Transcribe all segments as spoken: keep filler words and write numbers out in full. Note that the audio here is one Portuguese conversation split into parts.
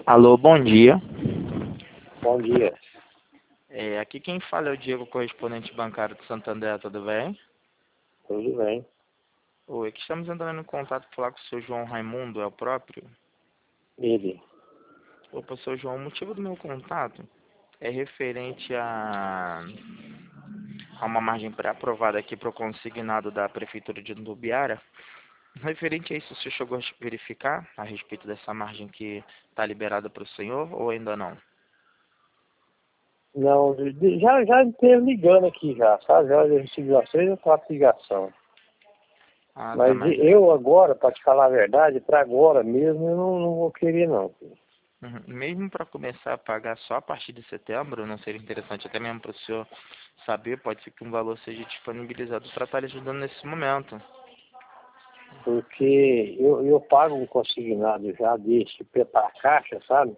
Alô, bom dia. Bom dia. É, aqui quem fala é o Diego, correspondente bancário de Santander, tudo bem? Tudo bem. Oi, aqui estamos entrando em contato para falar com o seu João Raimundo, é o próprio? Ele. Opa, seu João, o motivo do meu contato é referente a, a uma margem pré-aprovada aqui para o consignado da Prefeitura de Itumbiara. Referente a isso, você chegou a verificar a respeito dessa margem que está liberada para o senhor ou ainda não? Não, já, já tem ligando aqui já, sabe? Já recebi umas três ou quatro ligações. Ah, tá, Mas mas... eu agora, para te falar a verdade, para agora mesmo, eu não, não vou querer não. Uhum. Mesmo para começar a pagar só a partir de setembro, não seria interessante até mesmo para o senhor saber, pode ser que um valor seja disponibilizado para estar lhe ajudando nesse momento. Porque eu, eu pago um consignado já desse para a Caixa, sabe?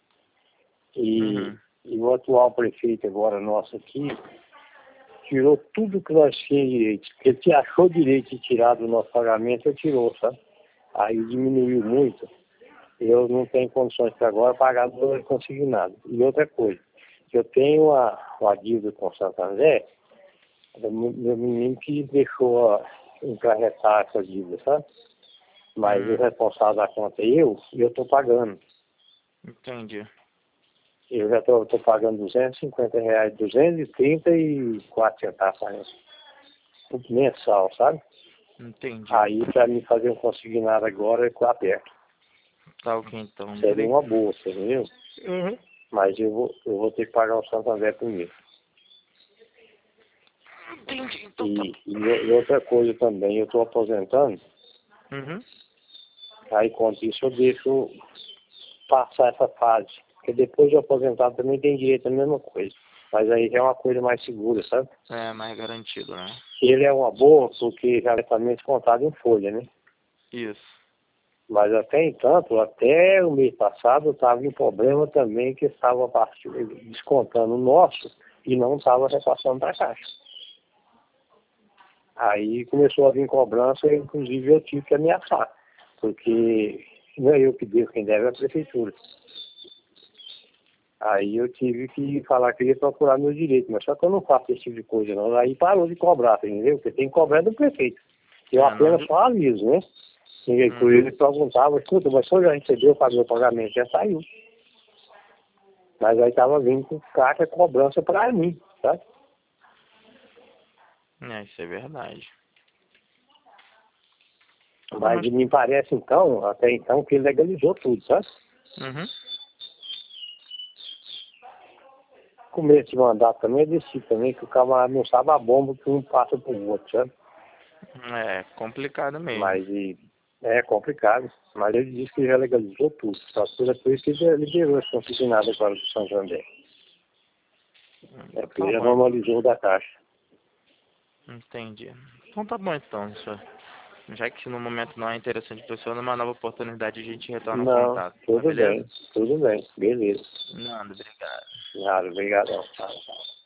E, Uhum. e o atual prefeito agora nosso aqui tirou tudo que nós tínhamos direito. Que ele achou direito de tirar do nosso pagamento, ele tirou, sabe? Aí diminuiu muito. Eu não tenho condições para agora pagar do consignado. E outra coisa, eu tenho a, a dívida com o Santander, o meu menino que deixou a, encarretar essa dívida, sabe? Mas o Hum, responsável da conta é eu, e eu estou pagando. entendi. Eu já estou pagando duzentos e cinquenta reais, duzentos e trinta e quatro centavos, parece, por mensal, sabe? Entendi. Aí, para me fazer um consignado agora, eu estou aberto. Tá ok, então. Seria Bele- uma boa, entendeu? Uhum. Mas eu vou, eu vou ter que pagar o Santander primeiro. Entendi, então tá E, bom. e, e outra coisa também, eu estou aposentando, Uhum. aí quanto isso eu deixo passar essa fase. Porque depois de aposentado também tem direito à mesma coisa. Mas aí já é uma coisa mais segura, sabe? É mais garantido, né? Ele é uma boa porque já está descontado em folha, né? Isso. Mas até entanto, até o mês passado, eu estava em problema também que estava descontando o nosso e não estava repassando para a Caixa. Aí começou a vir cobrança, inclusive eu tive que ameaçar, porque não é eu que devo, quem deve é a prefeitura. Aí eu tive que falar que eu ia procurar meu direito, mas só que eu não faço esse tipo de coisa não. Aí parou de cobrar, entendeu? Porque tem que cobrar do prefeito. Eu É, não... apenas só aviso, né? E por Uhum. ele perguntava, escuta, mas o senhor já recebeu, pagou o pagamento, já saiu. Mas aí estava vindo com carta cobrança para mim, sabe? É, isso é verdade. Opa, Mas mas... me parece então, até então, que ele legalizou tudo, sabe? Uhum. Começo de mandato também, eu decidi também que o camarada não sabe a bomba que um passa pro outro, sabe? É complicado mesmo. Mas e, é complicado. Mas ele disse que já legalizou tudo. Só que por isso que ele liberou as concessionárias agora do Santander. É porque Tá ele já bom. normalizou o da Caixa. Entendi. Então tá bom então, senhor. Já que no momento não é interessante para o senhor, numa nova oportunidade a gente retorna o Não, contato, tá tudo beleza? bem, tudo bem, beleza. Nada, obrigado. Nada, obrigadão. Tchau, tchau.